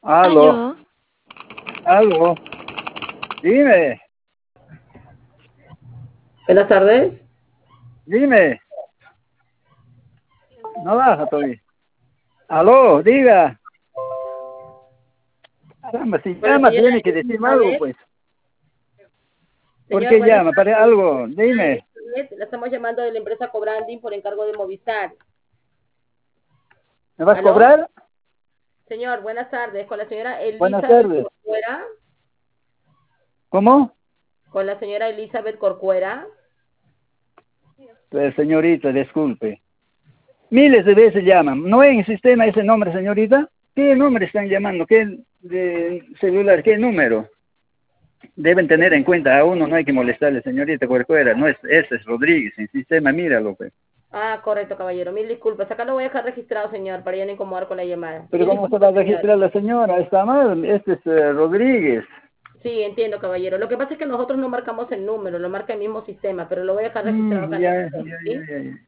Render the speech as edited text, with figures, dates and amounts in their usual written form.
Aló, Aló, aló, dime, Buenas tardes. dime, no baja todavía. Aló, diga, caramba, si Con la llama señora tiene que decirme algo, Elizabeth. pues. ¿Por Señor, qué buenas llama? ¿Para tardes. algo? Señora Dime, Elizabeth, la estamos llamando de la empresa Cobranding por encargo de Movistar. ¿me vas a ¿Aló? cobrar? Señor, buenas tardes. Con la señora Buenas Elizabeth tardes. Corcuera. ¿Cómo? Con la señora Elizabeth Corcuera. Señorita, disculpe. Miles de veces llaman. ¿No hay en el sistema ese nombre, señorita? ¿Qué nombre están llamando? ¿Qué de celular? ¿Qué número? Deben tener en cuenta a uno, no hay que molestarle, señorita Corcuera. No es, ese es Rodríguez, en sistema, míralo, pues. Ah, correcto, caballero. Mil disculpas. Acá lo voy a dejar registrado, señor, para ya no incomodar con la llamada. Pero Mil ¿cómo se va a disculpas, señor. registrar la señora? Está mal, este es Rodríguez. Sí, entiendo, caballero. Lo que pasa es que nosotros no marcamos el número, lo marca el mismo sistema, pero lo voy a dejar registrado acá en el Ya, sistema, ya, ya, ¿sí? ya, ya.